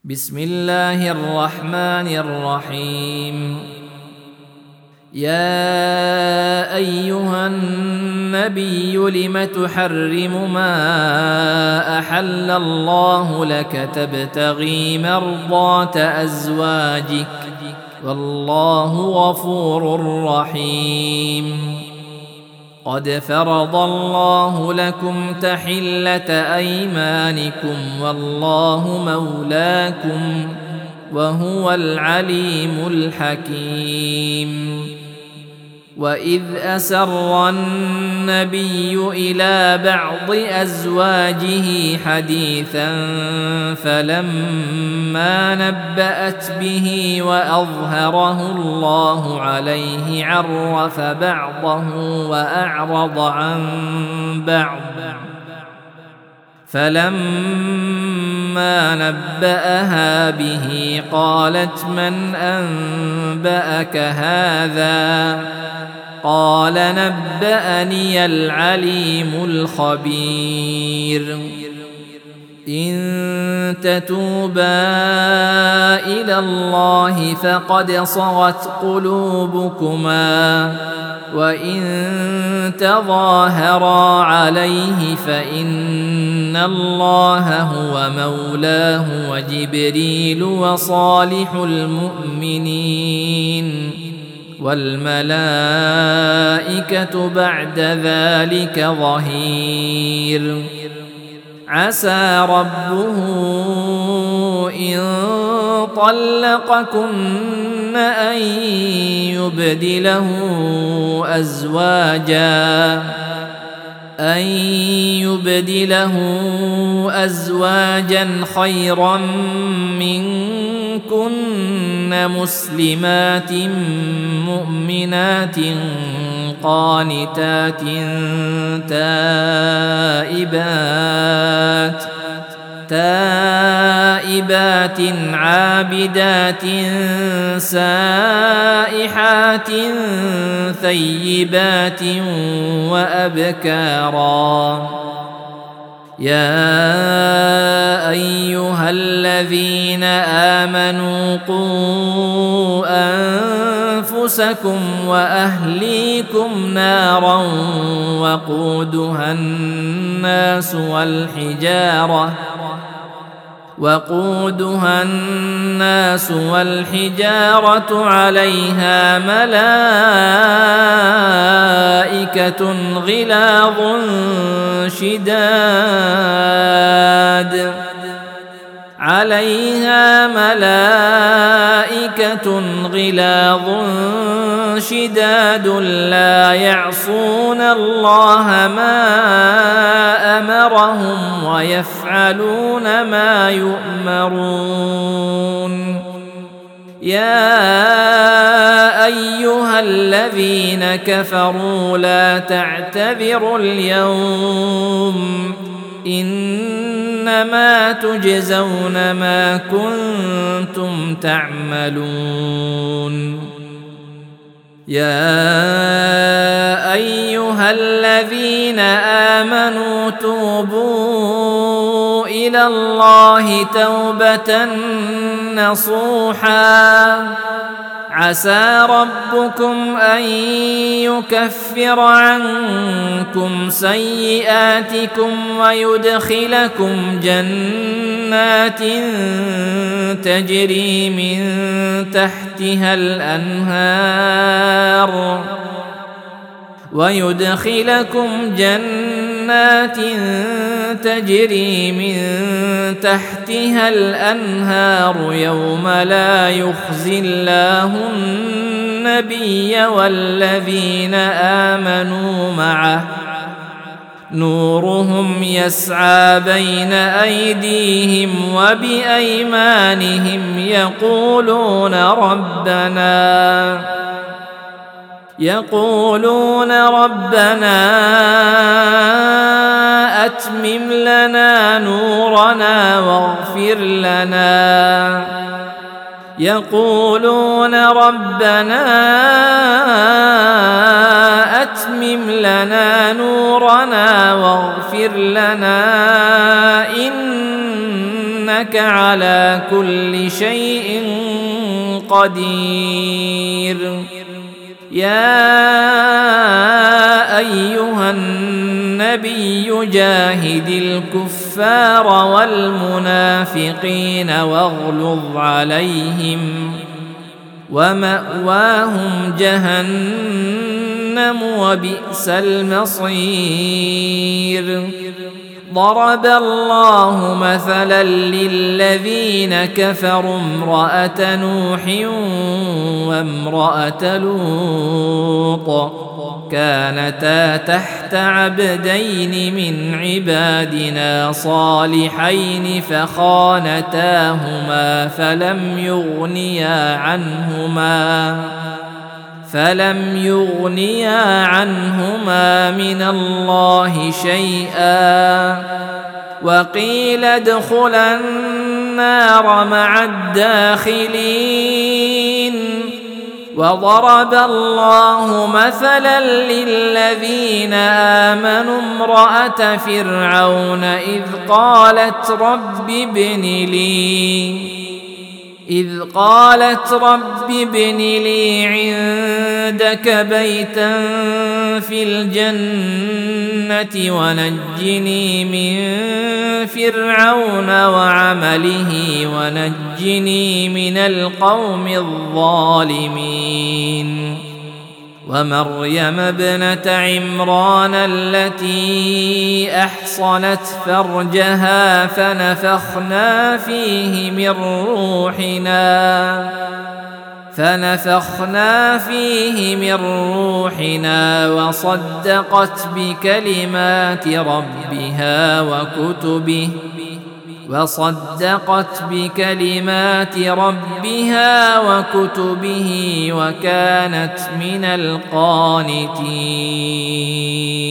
بسم الله الرحمن الرحيم. يا أيها النبي لم تحرم ما أحل الله لك تبتغي مرضات أزواجك والله غفور رحيم. قد فرض الله لكم تحلة أيمانكم والله مولاكم وهو العليم الحكيم. وإذ أسر النبي إلى بعض أزواجه حديثا فلما نبأت به وأظهره الله عليه عرف بعضه وأعرض عن بعض فلما نبأها به قالت من أنبأك هذا؟ قال نبأني العليم الخبير. إن تتوبا إلى الله فقد صغت قلوبكما وإن تظاهرا عليه فإن الله هو مولاه وجبريل وصالح المؤمنين والملائكة بعد ذلك ظهير. عسى ربه إن طلقكن أن يبدله أزواجا خيرا منكن مسلمات مؤمنات قانتات تائبات عابدات سائحات ثيبات وأبكارا. يا أيها الذين آمنوا قوا أنفسكم وأهليكم نارا وقودها الناس والحجارة عليها ملائكة غلاظ شداد لا يعصون الله ما أمرهم ويفعلون ما يؤمرون. يا أيها الذين كفروا لا تعتذروا اليوم إنما تجزون ما كنتم تعملون. يا أيها الذين آمنوا توبوا إلى الله توبة نصوحا عسى ربكم أن يكفر عنكم سيئاتكم ويدخلكم جنات تجري من تحتها الأنهار يوم لا يخزي الله النبي والذين آمنوا معه نورهم يسعى بين أيديهم وبأيمانهم يقولون ربنا أتمم لنا نورنا واغفر لنا إنك على كل شيء قدير. يا أيها النبي جاهد الكفار والمنافقين واغلظ عليهم ومأواهم جهنم وبئس المصير. ضرب الله مثلا للذين كفروا امرأة نوح وامرأة لوط كانتا تحت عبدين من عبادنا صالحين فخانتاهما فلم يغنيا عنهما من الله شيئا وقيل ادخلا النار مع الداخلين. وضرب الله مثلا للذين آمنوا امرأة فرعون إذ قالت رب ابن لي عندك بيتا في الجنة ونجني من فرعون وعمله ونجني من القوم الظالمين. ومريم ابنة عمران التي أحصنت فرجها فنفخنا فيه من روحنا وصدقت بكلمات ربها وكتبه وكانت من القانتين.